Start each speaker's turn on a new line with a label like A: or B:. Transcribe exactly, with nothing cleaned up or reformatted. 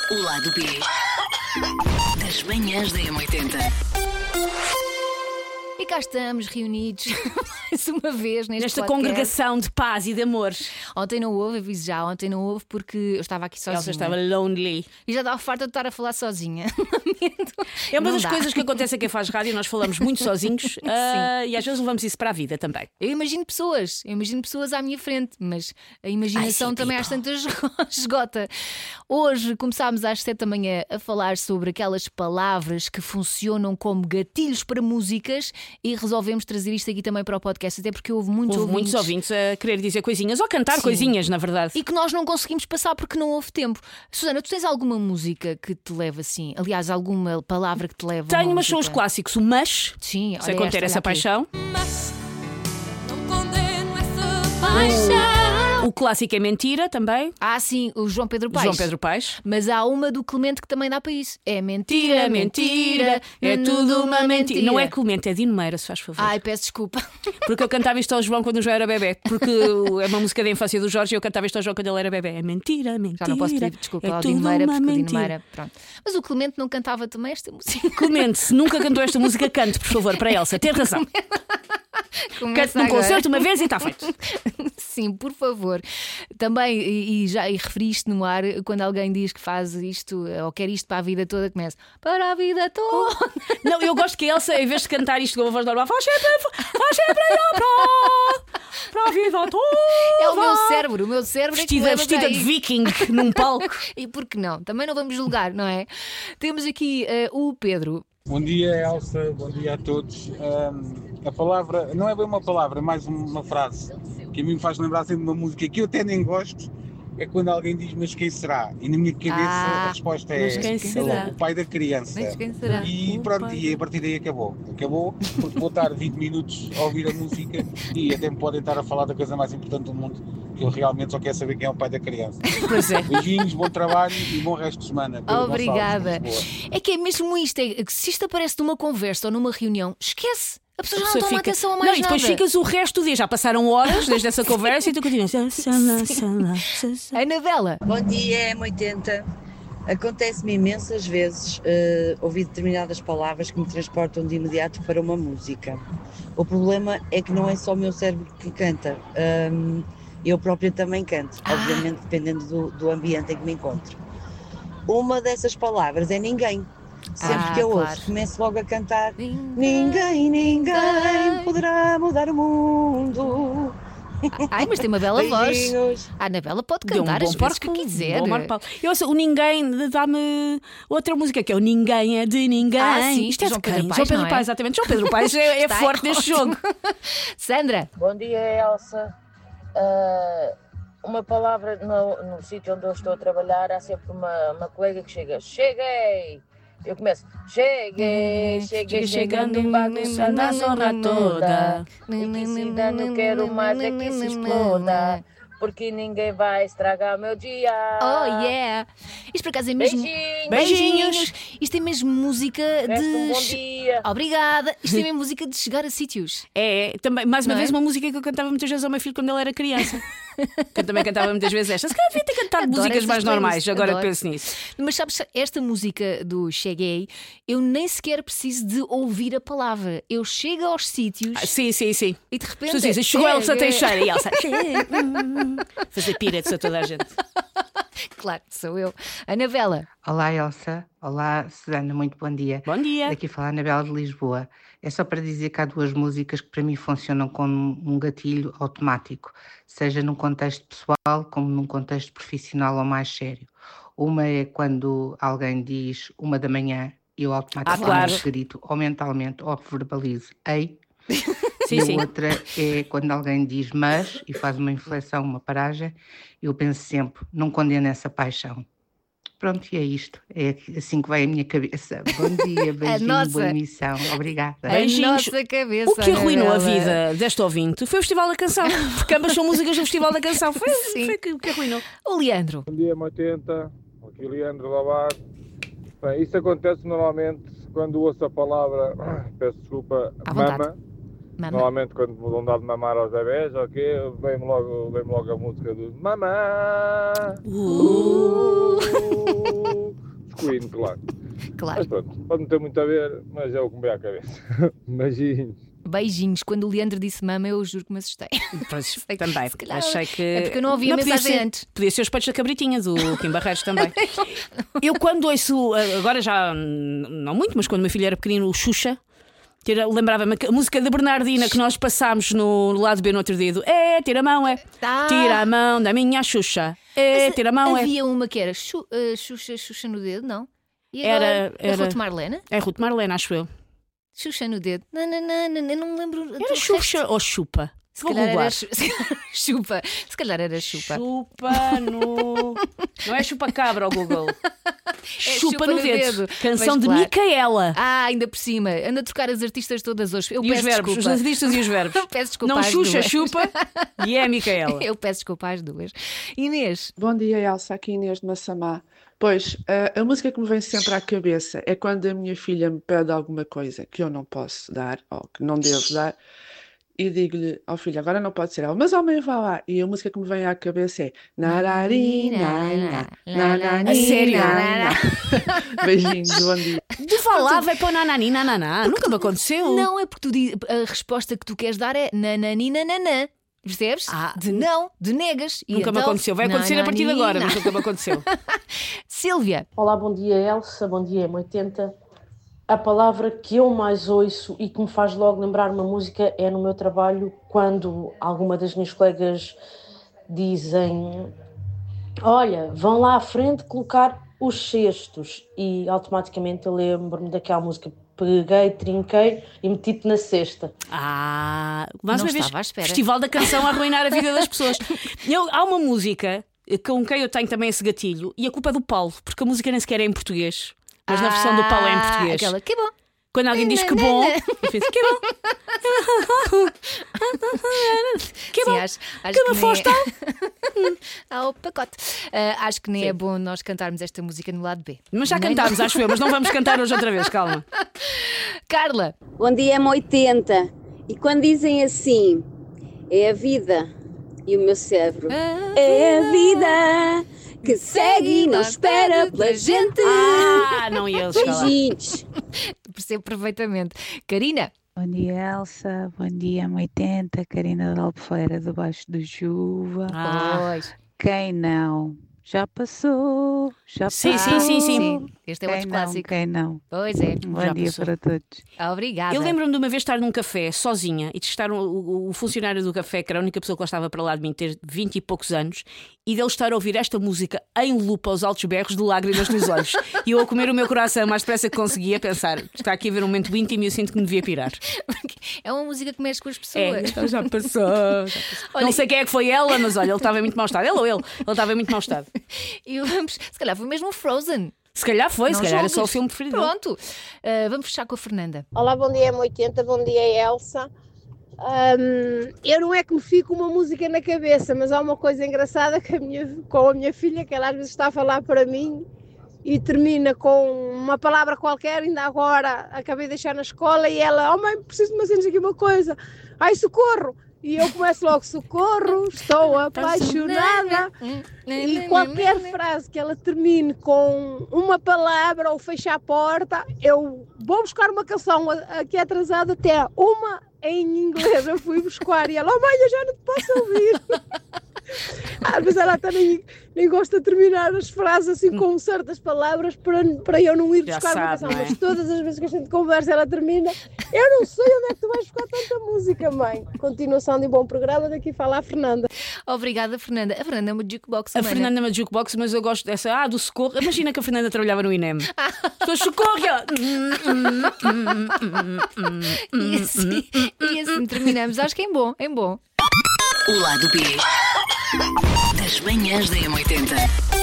A: O lado B das manhãs da M oitenta.
B: E cá estamos reunidos mais uma vez neste
C: Nesta
B: podcast.
C: congregação de paz e de amor.
B: Ontem não houve, aviso já, ontem não houve porque eu estava aqui sozinha.
C: Elsa estava lonely.
B: E já estava farta de estar a falar sozinha.
C: É uma
B: Não
C: das
B: dá.
C: coisas que acontece a quem faz rádio, nós falamos muito sozinhos uh, e às vezes levamos isso para a vida também.
B: Eu imagino pessoas, eu imagino pessoas à minha frente, mas a imaginação
C: I see
B: também às
C: people.
B: tantas esgota. Hoje começámos às sete da manhã a falar sobre aquelas palavras que funcionam como gatilhos para músicas e resolvemos trazer isto aqui também para o podcast, até porque houve muitos
C: Houve
B: ouvintes.
C: muitos ouvintes a querer dizer coisinhas ou cantar
B: Sim.
C: coisinhas, na verdade.
B: E que nós não conseguimos passar porque não houve tempo. Susana, tu tens alguma música que te leva assim? Aliás, alguma palavra que te leva? a
C: Tenho,
B: uma
C: mas são os
B: música?
C: clássicos. O mas,
B: Sim,
C: sei
B: olha
C: conter
B: esta,
C: essa
B: olha aqui.
C: paixão.
D: Mas não condeno essa paixão.
C: O clássico é mentira também.
B: Ah, sim, o João Pedro Paes.
C: João Pedro Paes.
B: Mas há uma do Clemente que também dá para isso. É
C: Mentira,
B: mentira,
C: mentira, é tudo uma mentira. Não é Clemente, é Dino Meira, se faz favor.
B: Ai, peço desculpa.
C: Porque eu cantava isto ao João quando o João era bebê. Porque é uma música da infância do Jorge e eu cantava isto ao João quando ele era bebê. É mentira, mentira.
B: Já não posso pedir desculpa
C: é
B: ao
C: tudo
B: Dino Meira,
C: uma
B: porque o Dino
C: mentira.
B: Meira, pronto. Mas o Clemente não cantava também esta música.
C: Clemente, se nunca cantou esta música, cante, por favor, para a Elsa. Tem razão. Cante
B: Começa
C: num
B: agora.
C: concerto uma vez e está feito.
B: Sim, por favor. Também, e, e já e referiste no ar, quando alguém diz que faz isto ou quer isto para a vida toda, começa para a vida toda.
C: Não, eu gosto que a Elsa, em vez de cantar isto com a voz normal, faz sempre, faz sempre para, para a vida toda.
B: É o meu cérebro, o meu cérebro é que
C: Vestida,
B: leva
C: vestida
B: para
C: de
B: aí.
C: viking num palco.
B: E por que não? Também não vamos julgar, não é? Temos aqui eh, o Pedro.
E: Bom dia, Elsa, bom dia a todos. Ahm, a palavra, não é bem uma palavra, é mais uma frase que a mim me faz lembrar sempre de uma música que eu até nem gosto, é quando alguém diz, mas quem será? E na minha cabeça
B: Ah,
E: a resposta é,
C: mas quem
E: é
C: será?
E: o pai da criança.
B: Mas quem será?
E: E
C: O
E: pronto,
C: pai
E: e a partir daí acabou. Acabou, porque vou estar vinte minutos a ouvir a música e até me podem estar a falar da coisa mais importante do mundo, que eu realmente só quero saber quem é o pai da criança.
C: Pois é.
E: Beijinhos, bom trabalho e bom resto de semana. Pedro
B: Obrigada.
E: Gonçalves, Lisboa.
B: É que é mesmo isto, é que se isto aparece numa conversa ou numa reunião, esquece. A pessoa já não
C: A pessoa
B: toma
C: fica-
B: atenção a
C: Não,
B: mais
C: e depois
B: nada.
C: ficas o resto do dia. Já passaram horas desde essa conversa e tu continuas.
B: Anabela.
F: Bom dia, M oitenta. Acontece-me imensas vezes eh, ouvir determinadas palavras que me transportam de imediato para uma música. O problema é que não é só o meu cérebro que canta, Ahm, eu própria também canto, obviamente dependendo do, do ambiente em que me encontro. Uma dessas palavras é ninguém. Sempre
B: Ah,
F: que eu
B: claro.
F: ouço, começo logo a cantar
B: Ninguém,
F: Ninguém, ninguém
B: ninguém.
F: poderá mudar o mundo.
B: Ai, mas tem uma bela voz.
F: Beijinhos.
B: A Anabela pode
C: Deu um
B: cantar
C: bom
B: as vezes que
C: porco,
B: quiser.
C: bom Marco Paulo. Eu ouço, o Ninguém dá-me outra música que é o Ninguém é de Ninguém.
B: Ah, sim,
C: Isto é
B: João
C: de quem?
B: Pedro Paes,
C: João Pedro
B: não é?
C: Paes, exatamente. João Pedro Paes é, é
B: Está
C: forte neste
B: ótimo.
C: jogo.
B: Sandra.
G: Bom dia, Elsa. Ah, uma palavra no, no sítio onde eu estou a trabalhar, há sempre uma, uma colega que chega, cheguei! Eu começo, cheguei, cheguei, chegando, bagunçando a zorra toda. E que se dano, quero mais é que se exploda, porque ninguém vai estragar meu dia.
B: Oh yeah! Isto por acaso é mesmo.
G: Beijinhos!
C: Beijinhos.
B: Isto é mesmo música
G: Resta
B: de.
G: um bom dia.
B: Obrigada! Isto é mesmo música de chegar a sítios.
C: É, também, mais uma
B: Não
C: vez,
B: é?
C: uma música que eu cantava muitas vezes ao meu filho quando ele era criança. Que eu também cantava muitas vezes esta. Se calhar devia ter cantado
B: Adoro
C: músicas
B: essas
C: mais normais,
B: playlists,
C: agora
B: adoro.
C: penso nisso.
B: Mas sabes, esta música do Cheguei, eu nem sequer preciso de ouvir a palavra. Eu chego aos sítios
C: Ah, sim, sim, sim.
B: e de repente.
C: As pessoas dizem, chegou a Elsa
B: Cheguei.
C: Teixeira e Elsa. Fazer piretes a toda a gente.
B: Claro, sou eu. Anabela.
H: Olá Elsa, olá Susana, muito bom dia.
C: Bom dia.
H: Daqui fala a Anabela de Lisboa. É só para dizer que há duas músicas que para mim funcionam como um gatilho automático, seja num contexto pessoal como num contexto profissional ou mais sério. Uma é quando alguém diz uma da manhã e eu automaticamente
C: Ah, claro.
H: grito ou mentalmente ou verbalizo ei.
C: Sim,
H: E a
C: sim.
H: outra é quando alguém diz mas e faz uma inflexão, uma paragem, eu penso sempre, não condeno essa paixão. Pronto, e é isto. É assim que vai a minha cabeça. Bom dia, beijinho,
B: nossa.
H: boa emissão. Obrigada.
B: A
C: Beijinhos.
B: nossa cabeça.
C: O que arruinou a
B: Anabela.
C: vida desta ouvinte foi o Festival da Canção. Porque ambas são músicas do Festival da Canção. Foi,
B: Sim.
C: foi que, que arruinou.
B: O Leandro.
I: Bom dia, M oitenta. Aqui Leandro Lobato. Bem, isso acontece normalmente quando ouço a palavra, peço desculpa,
B: À vontade.
I: mama.
B: Mama.
I: Normalmente quando me dão dar de mamar aos bebés, ok, vem-me logo, vem logo a música do mamã.
C: Uh.
I: Uh. Queen, claro.
B: Claro.
I: Mas pronto, pode não ter muito a ver, mas é o que me veio à cabeça. Beijinhos.
B: Beijinhos. Quando o Leandro disse mama, eu juro que me assustei.
C: Pois, também.
B: calhar-
C: Achei que.
B: é porque eu não ouvi a
C: podia
B: mensagem
C: ser-
B: antes.
C: Podia ser os peitos da cabritinha do Kim Barreiros também. Eu, quando ouço, agora já hum, não muito, mas quando o meu filho era pequenino, o Xuxa. Tira- Lembrava-me a música da Bernardina que nós passámos no lado B no outro dedo. É, tira a mão, é.
B: Ah.
C: Tira a mão da minha Xuxa. É,
B: Mas
C: tira a mão, é.
B: havia uma que era Xu- eh, Xuxa, Xuxa no dedo, não? E
C: Era-
B: agora, a
C: era-
B: Ruth Marlena?
C: É Ruth Marlena, acho eu.
B: Xuxa no dedo. Não, não, não, não, eu não me lembro. do
C: Era
B: resto.
C: Xuxa ou Chupa?
B: Se
C: Vou
B: calhar
C: googlar.
B: era chu- chupa. Se calhar era chupa.
C: Chupa no. Não é chupa cabra ao Google. chupa,
B: chupa
C: no,
B: no
C: dedo.
B: dedo.
C: Canção
B: Mas
C: de
B: claro.
C: Micaela.
B: Ah, ainda por cima. Anda a trocar as artistas todas hoje. Eu
C: E os
B: peço
C: verbos, os
B: desculpa.
C: artistas e os verbos.
B: Peço desculpa
C: Não
B: às
C: Xuxa,
B: duas.
C: chupa e é Micaela.
B: Eu peço desculpa às duas. Inês.
J: Bom dia, Elsa, aqui Inês de Massamá. Pois, a, a música que me vem sempre à cabeça é quando a minha filha me pede alguma coisa que eu não posso dar ou que não devo dar e digo-lhe ao filho, agora não pode ser ela, mas ao mãe vá lá. E a música que me vem à cabeça é Narari, nana, nanani,
C: A sério?
J: nana. Beijinhos, bom dia.
C: Tu falava é para o nanani, nananá. Nunca me aconteceu.
B: Não, é porque tu diz- a resposta que tu queres dar é nanani, nananã. Percebes?
C: Ah.
B: De não, de negas. E
C: Nunca me
B: então,
C: aconteceu. Vai acontecer a partir de agora, mas nunca me aconteceu.
B: Sílvia.
K: Olá, bom dia Elsa, bom dia M oitenta. A palavra que eu mais ouço e que me faz logo lembrar uma música é no meu trabalho, quando alguma das minhas colegas dizem: olha, vão lá à frente colocar os cestos, e automaticamente eu lembro-me daquela música. Peguei, trinquei e meti-te na cesta.
C: Ah, mais
B: Não
C: uma vez,
B: estava à espera.
C: Festival da Canção a arruinar a vida das pessoas. Eu, há uma música com quem eu tenho também esse gatilho e a culpa é do Paulo, porque a música nem sequer é em português, mas na versão do Paulo é em português.
B: Aquela, que bom.
C: Quando alguém diz que bom, eu fiz, que bom. Que
B: Sim,
C: bom.
B: acho, acho
C: Que
B: que
C: me
B: nem
C: foste
B: é... ao pacote. Ah, acho que nem
C: Sim.
B: é bom nós cantarmos esta música no lado B.
C: Mas já
B: Nem
C: cantámos,
B: não.
C: acho eu, mas não vamos cantar hoje outra vez, calma.
B: Carla.
L: Bom dia, M oitenta. E quando dizem assim, é a vida e o meu cérebro, é a vida que segue e não espera pela gente.
C: Ah, não ia eles falar.
L: Beijinhos.
B: Percebo perfeitamente. Karina.
M: Bom dia, Elsa. Bom dia, M oitenta. Karina da Albufeira, debaixo de chuva.
C: Ah.
B: Pois.
M: Quem não? Já passou, já
C: Sim,
M: passou.
C: sim, sim, sim.
B: Este é
M: Quem
B: outro
M: não,
B: clássico.
M: quem não?
B: Pois é.
M: Um bom
C: Já
M: dia
C: passou.
M: para todos.
B: Obrigada.
C: Eu lembro-me de uma vez estar num café sozinha e de estar o, o- o funcionário do café, que era a única pessoa que lá estava para lá de mim, ter vinte e poucos anos, e dele estar a ouvir esta música em loop aos altos berros de lágrimas nos olhos. E eu a comer o meu coração o mais depressa que conseguia, pensar, está aqui a ver um momento íntimo e eu sinto que me devia pirar.
B: É uma música que mexe com as
C: É,
B: pessoas.
C: então já passou. Já passou.
B: Olha,
C: Não sei quem é que foi ela, mas olha, ele estava em muito mau estado. Ela ou ele? Ele estava em muito mau estado.
B: E vamos, se calhar foi mesmo o Frozen.
C: Se calhar foi,
B: Não
C: se calhar era só o
B: julgues.
C: filme preferido.
B: Pronto. Ah, vamos fechar com a Fernanda.
N: Olá, bom dia M oitenta, bom dia Elsa. Hum, eu não é que me fico uma música na cabeça, mas há uma coisa engraçada que a minha, com a minha filha, que ela às vezes está a falar para mim e termina com uma palavra qualquer, ainda agora acabei de deixar na escola e ela, oh mãe, preciso de me dizer aqui uma coisa, ai socorro! E eu começo logo, socorro, estou apaixonada. E qualquer frase que ela termine com uma palavra ou feche a porta, eu vou buscar uma canção aqui atrasada até uma em inglês. Eu fui buscar e ela, oh mãe, eu já não te posso ouvir. Às vezes ela até nem, nem gosta de terminar as frases assim com certas palavras para, para eu não ir
C: Já
N: buscar uma
C: sabe,
N: canção.
C: não é?
N: Mas todas as vezes que a gente conversa ela termina, eu não sei onde é que tu vais buscar tanta música, mãe. Continuação de um bom programa, daqui fala a Fernanda.
B: Obrigada, Fernanda. A Fernanda é uma jukebox
C: A
B: humana.
C: Fernanda é uma jukebox, mas eu gosto dessa. Ah, do socorro. Imagina que a Fernanda trabalhava no I N E M. Estou socorro! e ela,
B: E assim, e assim terminamos. Acho que é em bom, é em bom.
A: O lado B das manhãs da M oitenta.